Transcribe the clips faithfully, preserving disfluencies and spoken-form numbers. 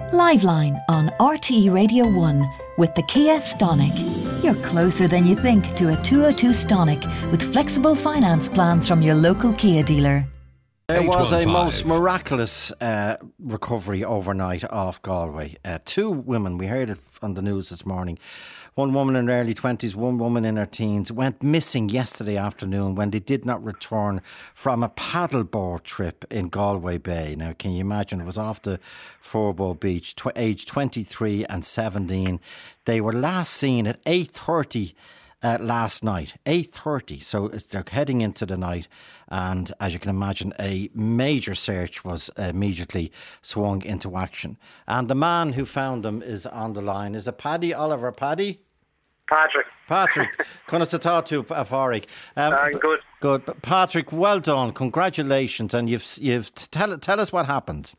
Liveline on R T E Radio one with the Kia Stonic. You're closer than you think to a two oh two Stonic with flexible finance plans from your local Kia dealer. There was a most miraculous uh, recovery overnight off Galway. Uh, two women, we heard it on the news this morning. One woman in her early twenties, one woman in her teens, went missing yesterday afternoon when they did not return from a paddleboard trip in Galway Bay. Now, can you imagine? It was off the Forbow Beach, tw- aged twenty-three and seventeen. They were last seen at eight thirty uh, last night. eight thirty, so it's, they're heading into the night. And as you can imagine, a major search was immediately swung into action. And the man who found them is on the line. Is it Paddy Oliver? Paddy? Patrick. Patrick, Connor to talk to Fáric. Um, uh, good. Good. Patrick, well done. Congratulations. And you've you've tell tell us what happened.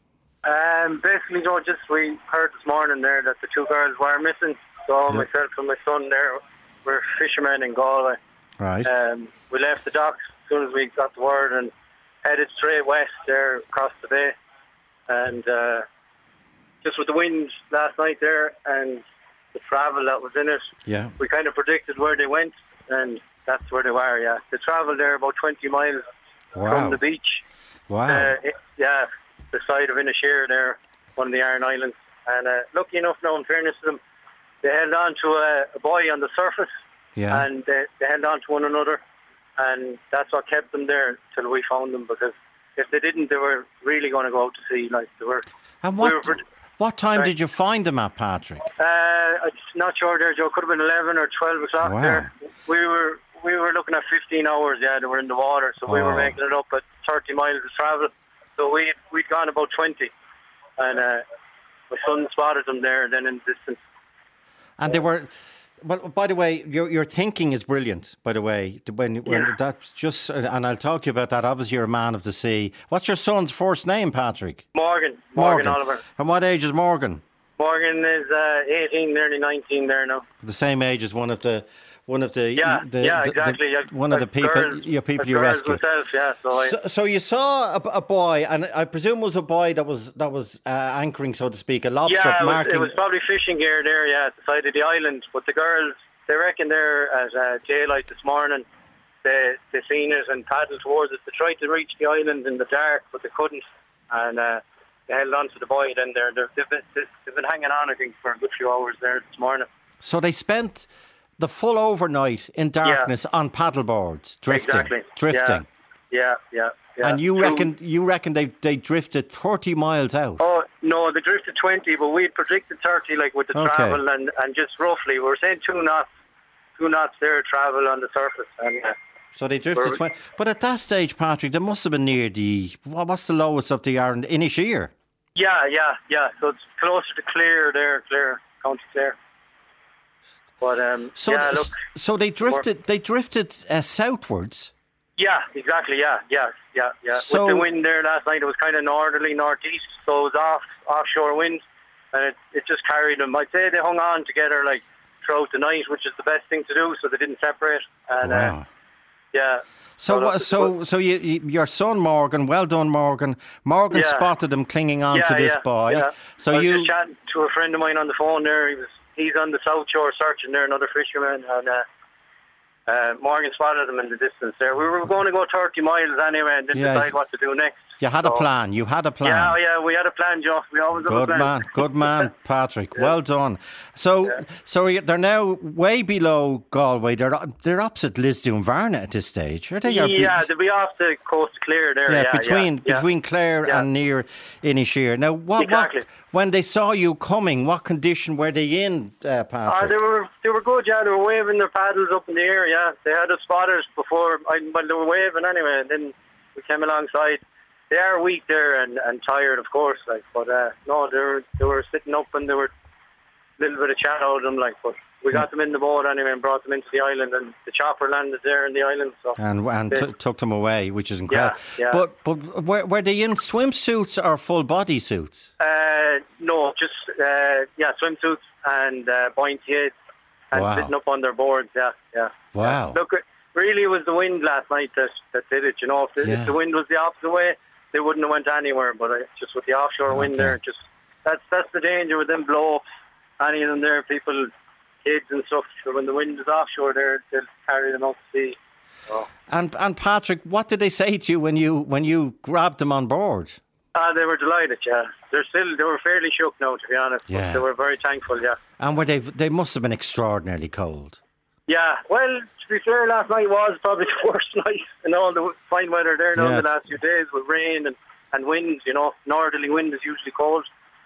Um, basically, Joe, just we heard this morning there that the two girls were missing. So yep. myself and my son there were fishermen in Galway. Right. Um, we left the docks as soon as we got the word and headed straight west there across the bay. And uh, just with the wind last night there and the travel that was in it, yeah, we kind of predicted where they went, and that's where they were. Yeah, they travelled there about twenty miles wow. from the beach. Wow. Uh, it, yeah, the side of Inisheer there, one of the Aran Islands. And uh, lucky enough, now in fairness to them, they held on to a, a buoy on the surface, yeah, and they, they held on to one another, and that's what kept them there till we found them. Because if they didn't, they were really going to go out to sea. Like they were. And what? We were, What time Sorry. did you find them at, Patrick? Uh, I'm not sure there, Joe. Could have been eleven or twelve o'clock wow. there. We were we were looking at fifteen hours, yeah, they were in the water, so oh. we were making it up at thirty miles of travel. So we, we'd gone about twenty. And uh, my son spotted them there then in the distance. And they were... Well, by the way, your your thinking is brilliant, by the way. When, when yeah. that's just, and I'll talk to you about that. Obviously, you're a man of the sea. What's your son's first name, Patrick? Morgan. Morgan, Morgan. Oliver. And what age is Morgan? Morgan is uh, eighteen, nearly nineteen there now. The same age as one of the... One of the, yeah, the, yeah, the, exactly. The, one of the people, girls, your people you rescued. Myself, yeah, so, I, so, so you saw a, a boy, and I presume it was a boy that was that was uh, anchoring, so to speak, a lobster yeah, it was, marking. it was probably fishing gear there, yeah, at the side of the island. But the girls, they reckon there at uh, daylight this morning, they they seen it and paddled towards it. They tried to reach the island in the dark, but they couldn't, and uh, they held on to the buoy. Then there, they've been, they've been hanging on, I think, for a good few hours there this morning. So they spent the full overnight in darkness yeah. on paddleboards, drifting, exactly. drifting. Yeah, yeah, yeah. yeah. And you reckon you reckon they they drifted thirty miles out? Oh no, they drifted twenty, but we predicted thirty, like with the okay. travel and, and just roughly, we were saying two knots, two knots there travel on the surface. And, uh, so they drifted twenty. But at that stage, Patrick, they must have been near the what's the lowest of the Aran, Inisheer? Yeah, yeah, yeah. So it's closer to Clare there, Clare, County Clare. But um, so yeah, th- look. So they drifted. They drifted uh, southwards. Yeah, exactly. Yeah, yeah, yeah, yeah. So, with the wind there last night, it was kind of northerly, northeast, so it was off offshore wind, and it it just carried them. I'd say they hung on together like throughout the night, which is the best thing to do, so they didn't separate. And wow. uh, yeah. So so what? So so you, you, your son Morgan, well done, Morgan. Morgan yeah. spotted them clinging on yeah, to this yeah, boy. Yeah. So I was you just chatting to a friend of mine on the phone there. He was he's on the south shore searching there, another fisherman, and uh, uh, Morgan spotted him in the distance there. We were going to go thirty miles anyway, and didn't yeah. decide what to do next. You had so, a plan. You had a plan. Yeah, yeah, we had a plan, Joe. We always have good a plan. man, good man, Patrick. yeah. Well done. So, yeah. so they're now way below Galway. They're they're opposite Lisdoon Varna at this stage, are they? Yeah, be- they'll be off the coast of Clare there. Yeah, Yeah, between yeah, between Clare yeah. and near Inisheer. Now, what, exactly. what when they saw you coming, what condition were they in, uh, Patrick? Uh, they were they were good. Yeah, they were waving their paddles up in the air. Yeah, they had us spotted before. I, well, they were waving anyway, and then we came alongside. They are weak there and, and tired, of course, like, but uh, no, they were they were sitting up and they were a little bit of chat out of them, like, but we got them in the boat anyway and brought them into the island, and the chopper landed there in the island, so and and they, t- took them away, which is incredible. Yeah, yeah. But but were, were they in swimsuits or full body suits? Uh, no, just uh, yeah, swimsuits and uh, buoyancy and wow. sitting up on their boards. Yeah, yeah. Wow. Yeah. Look, really, it was the wind last night that that did it. You know, if the, yeah. if the wind was the opposite way, they wouldn't have went anywhere. But uh, just with the offshore okay. wind there, just that's that's the danger with them blow-ups. Any of them there, people, kids and stuff, so when the wind is offshore, there they'll carry them out to sea. So. And and Patrick, what did they say to you when you when you grabbed them on board? Ah, they were delighted. Yeah, they're still they were fairly shook now, to be honest. Yeah. But they were very thankful. Yeah. And were they they must have been extraordinarily cold. Yeah. Well, to be fair, last night was probably the worst night in all the fine weather there now Yeah, in the last few days with rain and and wind. You know, northerly wind is usually cold,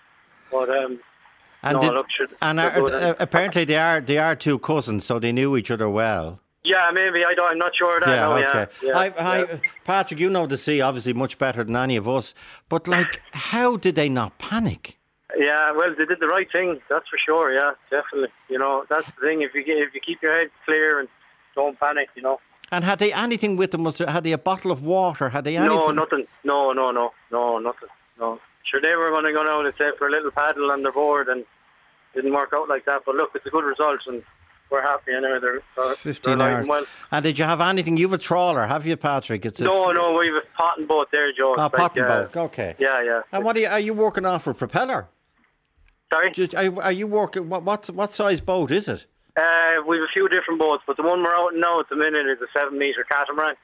but um. And, no, did, look, should, and are, uh, apparently they are they are two cousins, so they knew each other well. Yeah, maybe. I don't, I'm not sure of that. Yeah, no, okay. Yeah, yeah, I, I, yeah. Patrick, you know the sea obviously much better than any of us. But like, how did they not panic? Yeah, well, they did the right thing. That's for sure. Yeah, definitely. You know, that's the thing. If you get, if you keep your head clear and don't panic, you know. And had they anything with them? Was there, had they a bottle of water? Had they anything? No, nothing. No, no, no, no, nothing. No. Sure, they were going to go out and say for a little paddle on their board, and didn't work out like that. But look, it's a good result, and we're happy anyway. They're, they're Fifteen they're hours. Well. And did you have anything? You've a trawler, have you, Patrick? It's a No, f- no, we have a potting boat there, Joe. Oh, It's like, potting uh, boat. Okay. Yeah, yeah. And what are you, are you working on for propeller? Sorry. Just, are, are you working? What what what size boat is it? Uh, we have a few different boats, but the one we're out in now at the minute is a seven metre catamaran.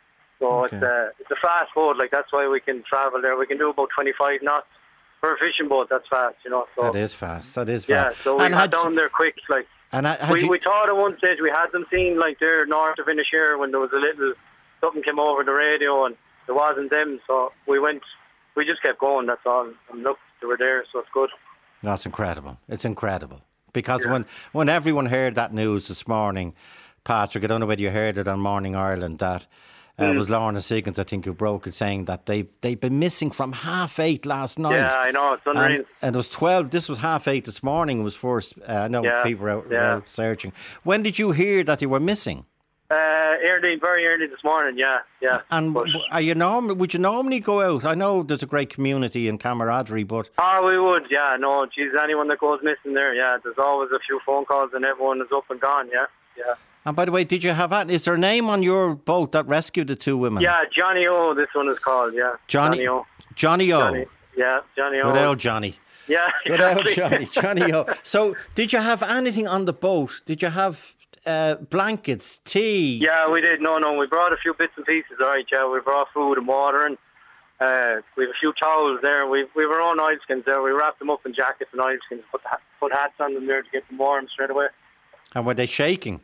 So Okay. it's a it's a fast boat. Like that's why we can travel there. We can do about twenty-five knots for a fishing boat. That's fast, you know. So That is fast. That is yeah. fast. So we and got had, down there quick. Like and had, had we you, we thought at one stage we had them seen like there north of Inishere when there was a little something came over the radio and there wasn't them. So we went. We just kept going. That's all. And look, they were there. So it's good. That's incredible. It's incredible. Because Yeah. when, when everyone heard that news this morning, Patrick, I don't know whether you heard it on Morning Ireland, that uh, Mm. it was Lorna Siggins, I think, who broke it, saying that they, they've been missing from half eight last night. Yeah, I know. It's unreal. And, and it was twelve, this was half eight this morning, it was first, uh, I know Yeah, people were out, were yeah. out searching. When did you hear that they were missing? Uh, early, very early this morning. Yeah, yeah. And But- w- are you norm- would you normally go out? I know there's a great community and camaraderie, but Oh, we would, yeah. No, geez, anyone that goes missing there, yeah. There's always a few phone calls and everyone is up and gone, yeah, yeah. and by the way, did you have that? Is there a name on your boat that rescued the two women? Yeah, Johnny O, this one is called, yeah. Johnny O. Johnny O. Johnny, yeah, Johnny O. Good old Johnny. Yeah, Good old exactly. Johnny. Johnny O. So, did you have anything on the boat? Did you have uh, blankets, tea? Yeah, we did. No, no, we brought a few bits and pieces, all right, yeah. We brought food and water and uh, we have a few towels there. We we were on oilskins there. We wrapped them up in jackets and oilskins, put, the, ha- put hats on them there to get them warm straight away. And were they shaking?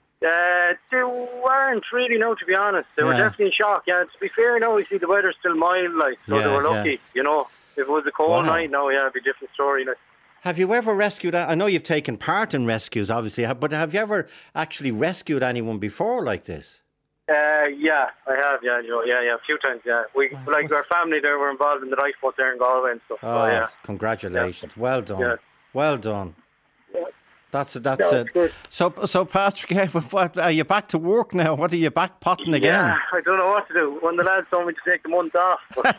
Uh, they weren't really, no, to be honest. They were Yeah. definitely in shock. Yeah, to be fair, now we see the weather's still mild, like, so Yeah, they were yeah. lucky, you know. If it was a cold Wow. night, no, yeah, it'd be a different story. Like. Have you ever rescued? I know you've taken part in rescues, obviously, but have you ever actually rescued anyone before like this? Uh, yeah, I have, yeah, Joe, yeah, yeah, a few times, yeah. We, like, our family there were involved in the lifeboat there in Galway and stuff, Oh, so, yeah. congratulations! Well done. Yeah. Well done. Yeah. That's that's No, it. it's good. So, so Patrick, what, are you back to work now? What are you back potting again? Yeah, I don't know what to do. One of the lads told me to take the month off,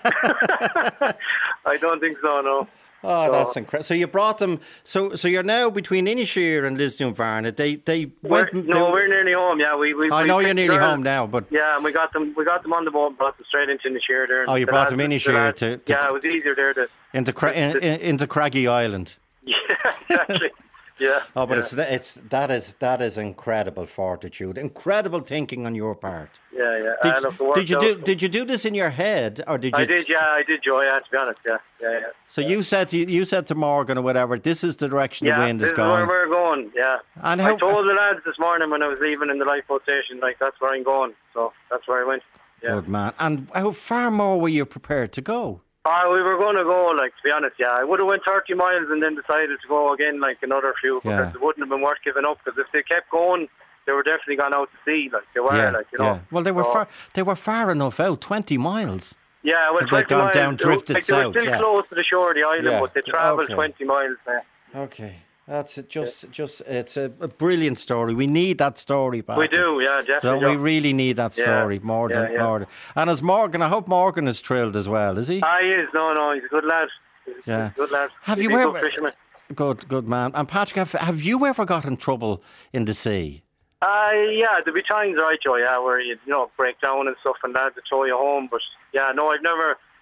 but I don't think so, no. Oh, So- that's incredible. So you brought them. So, so you're now between Inishere and Lisdoonvarna. They, they We're, went. no, they- we're nearly home, yeah. We, we, I we know you're picked nearly girls. home now, but Yeah, and we got them. We got them on the boat and brought them straight into Inishere there. Oh, you The brought lads- them the Inishere lads- to- to- Yeah, it was easier there to. into Cra- in, in, into Craggy Island. Yeah, exactly. Yeah. Oh, but yeah. it's it's that is that is incredible fortitude, incredible thinking on your part. Yeah, yeah. Did, Uh, look, it worked did you do out. did you do this in your head or did you? I did, yeah, I did, Joe. Yeah, to be honest, yeah, yeah, yeah. So you said to, you said to Morgan or whatever, this is the direction Yeah, the wind this is is going. where we're going. Yeah. And I how- told the lads this morning when I was leaving in the lifeboat station, like that's where I'm going. So that's where I went. Yeah. Good man. And how far more were you prepared to go? Uh, we were going to go, like, to be honest, yeah. I would have went thirty miles and then decided to go again, like, another few, because Yeah. it wouldn't have been worth giving up, because if they kept going, they were definitely gone out to sea, like, they were, yeah, like, you know. yeah. Well, they were So- far. They were far enough out, twenty miles. Yeah, well, Had they twenty gone miles. down, they were- drifted like, they were south, still yeah. close to the shore of the island, Yeah, but they travelled okay. twenty miles there. Okay, that's it. Just, just it's a, a brilliant story. We need that story, We Patrick. do, yeah, So definitely. we really need that Yeah, story more than yeah, yeah. more. Than, and as Morgan, I hope Morgan is thrilled as well. Is he? Ah, he is, no, no, he's a good lad. He's Yeah. a good lad. Have He's you a ever- good fisherman. Good, good man. And Patrick, have, have you ever got in trouble in the sea? Uh, yeah, there'll be times, right, Joe, yeah, where you, you know, break down and stuff and lads will throw you home, but yeah, no, I've never,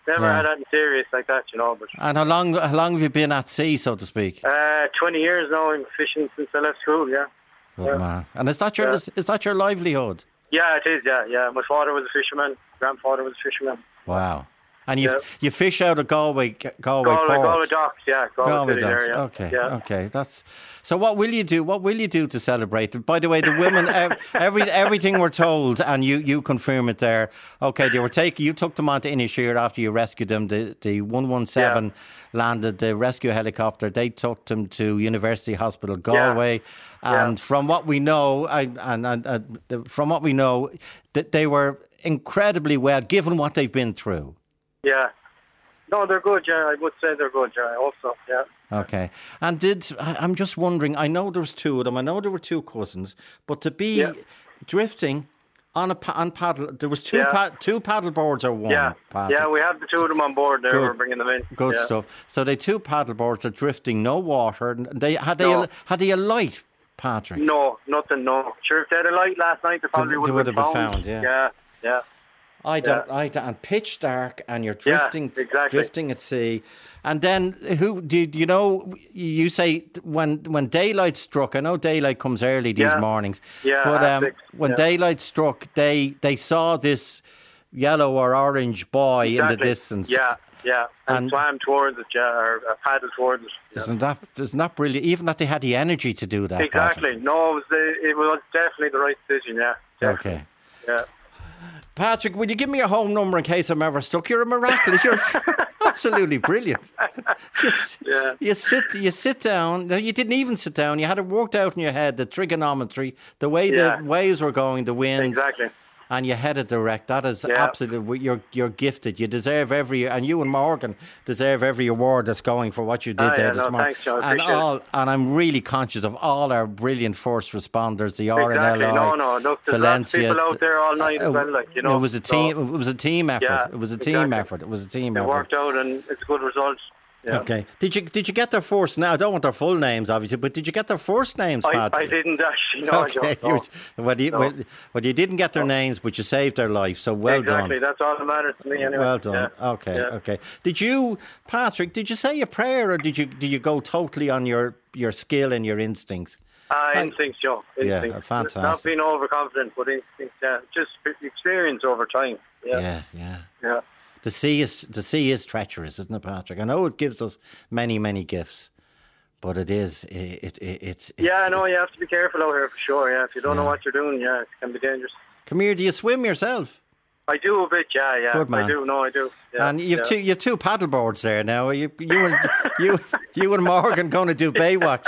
Never Yeah. had anything serious like that, you know. But And how long how long have you been at sea, so to speak? uh, twenty years now. I'm fishing since I left school. Yeah. Good yeah. man. And is that your Yeah. is, is that your livelihood? Yeah, it is. Yeah, yeah. My father was a fisherman. Grandfather was a fisherman. Wow. And you Yeah. you fish out of Galway Galway Galway, Port. Galway Docks. Yeah, Galway, Galway City Docks. there. Yeah. Okay, Yeah. okay. That's so. What will you do? What will you do to celebrate? By the way, the women, ev- every everything we're told, and you, you confirm it there. Okay, they were taking. You took them onto Inisheer after you rescued them. The the one one seven landed the rescue helicopter. They took them to University Hospital Galway, Yeah. and from what we know, I, and, and uh, from what we know, that they were incredibly well given what they've been through. Yeah. No, they're good. Yeah, I would say they're good. Yeah, also. Yeah. Okay. And did, I- I'm just wondering, I know there was two of them, I know there were two cousins, but to be Yeah. drifting on a pa- on paddle, there was two Yeah. pa- two paddle boards or one Yeah. paddle? Yeah, we have the two of them on board there. Good. We're bringing them in. Good yeah. stuff. So they two paddle boards are drifting, no water. and They had they No. a, had they a light, Patrick? No, nothing. No. Sure, if they had a light last night, they probably they would would have have been been found. found, yeah. Yeah. Yeah. I don't. I don't. And pitch dark, and you're Yeah, drifting, exactly. drifting at sea, and then who do, do you know? You say when when daylight struck. I know daylight comes early these Yeah. mornings. Yeah, But half um, six, when yeah. daylight struck, they they saw this yellow or orange boy in the Exactly. distance. Yeah. Yeah. And, And- swam towards it. Yeah. Or uh, paddled towards it. Yeah. Isn't that isn't that brilliant? Even that they had the energy to do that. Exactly. Patrick. No, it was the, it was definitely the right decision. Yeah. Definitely. Okay. Yeah. Patrick, will you give me a home number in case I'm ever stuck? You're a miraculous. You're absolutely brilliant. You, s- Yeah. you sit, you sit down. No, you didn't even sit down. You had it worked out in your head, the trigonometry, the way Yeah. the waves were going, the wind, Exactly. and you headed direct. That is Yeah. absolutely. You're you're gifted. You deserve every, and you and Morgan deserve every award that's going for what you did Ah, there yeah, this no, morning. thanks, John. I and appreciate it. all, and I'm really conscious of all our brilliant first responders, the R N L I, Exactly. No, no. Look, there's lots of Valencia. people out there all night as well. Like you know, It was a so team. It was a team effort. Yeah, it was a team exactly. effort. It was a team It effort. worked out, and it's a good result. Yeah. Okay. Did you did you get their first? Now I don't want their full names, obviously, but did you get their first names, I, Patrick? I didn't actually. No, Okay. I don't know. You, well, you, No. well, well, you didn't get their names, but you saved their life. So well exactly. done. That's all that matters to me. Anyway. Well done. Yeah. Okay. Yeah. Okay. Did you, Patrick? Did you say a prayer, or did you did you go totally on your your skill and your instincts? Uh, Thank- instincts, Joe. Yeah, Instincts. fantastic. Not being overconfident, but instincts. Yeah, just experience over time. Yeah. Yeah. Yeah. Yeah. The sea is the sea is treacherous, isn't it, Patrick? I know it gives us many many gifts, but it is it it, it it's, it's Yeah, I know. You have to be careful out here for sure. Yeah, if you don't know Yeah. what you're doing, yeah, it can be dangerous. Come here. Do you swim yourself? I do a bit. Yeah, yeah. Good man. I do. No, I do. Yeah, And you've yeah. two you've two paddle boards there now. Are you you and you you and Morgan going to do Baywatch?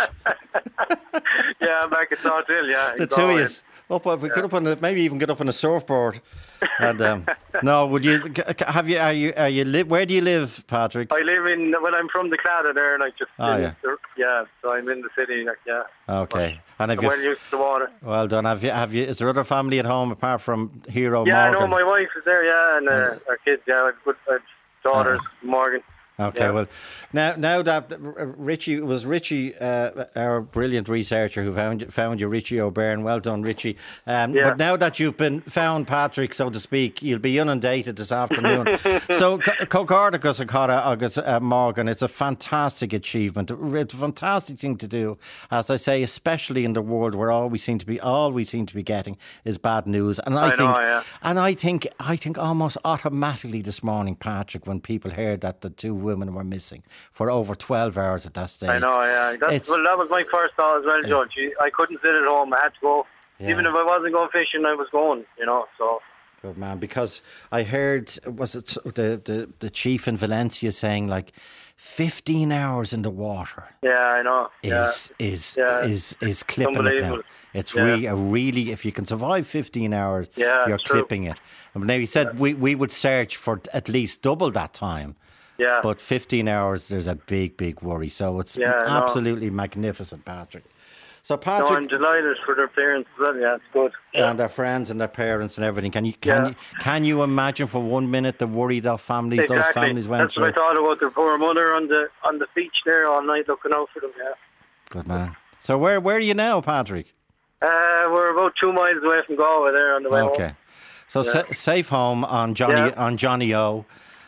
Yeah, I'm back at Sawtill. Yeah, The in two of Galway. you. Up, up, get up on the, maybe even get up on a surfboard. And um, no, would you have you? Are you? Are you? Li- where do you live, Patrick? I live in. Well, I'm from the Claddagh there, like just. Oh, in yeah. the- yeah. So I'm in the city. Like, yeah. Okay. And have I'm you? well used to the water. Well done. Have you? Have you? Is there other family at home apart from Hero Yeah, Morgan? no, my wife is there. Yeah, and uh, our kids. Yeah, I've good I've daughters, Morgan. Okay, Yeah. well, now now that uh, Richie it was Richie, uh, our brilliant researcher who found found you, Richie O'Byrne. Well done, Richie. Um, Yeah. But now that you've been found, Patrick, so to speak, you'll be inundated this afternoon. So, Cogardicus and Cara August uh, Morgan, it's a fantastic achievement. It's a fantastic thing to do, as I say, especially in the world where all we seem to be all we seem to be getting is bad news. And I, I think, know, yeah. and I think, I think almost automatically this morning, Patrick, when people heard that the two women were missing for over twelve hours at that stage. I know, yeah. That's, It's- well, that was my first thought as well, Judge. I couldn't sit at home. I had to go. Yeah. Even if I wasn't going fishing, I was going, you know, so. Good man, because I heard, was it the, the, the chief in Valencia saying like fifteen hours in the water Yeah, I know. is is Yeah. is is clipping it now. Unbelievable. It's Yeah. really a really if you can survive fifteen hours, Yeah, you're it's true. clipping it. And now he said we, we would search for at least double that time. Yeah. But fifteen hours, there's a big, big worry. So it's Yeah, I know. absolutely magnificent, Patrick. So No, Patrick I'm delighted for their parents as well. Yeah, it's good. Yeah. and their friends and their parents and everything. Can you can Yeah. you can you imagine for one minute the worry that families Exactly. those families went That's through? what I thought about their poor mother on the on the beach there all night looking out for them, yeah. Good man. So where where are you now, Patrick? Uh, we're about two miles away from Galway there on the way Okay. home. So Yeah. sa- safe home on Johnny Yeah. on Johnny O.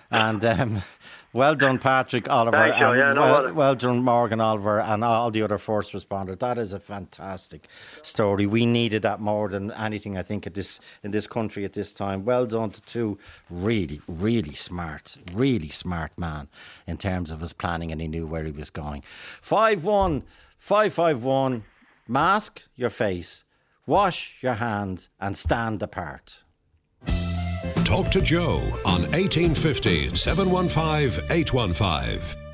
And um, well done, Patrick, Oliver, Thanks, Joe. and Yeah, no well, bother. well done, Morgan, Oliver, and all the other first responders. That is a fantastic story. We needed that more than anything, I think, at this in this country at this time. Well done to two really, really smart, really smart man in terms of his planning, and he knew where he was going. Five one five five one. Mask your face, wash your hands, and stand apart. Talk to Joe on eighteen fifty, seven one five, eight one five.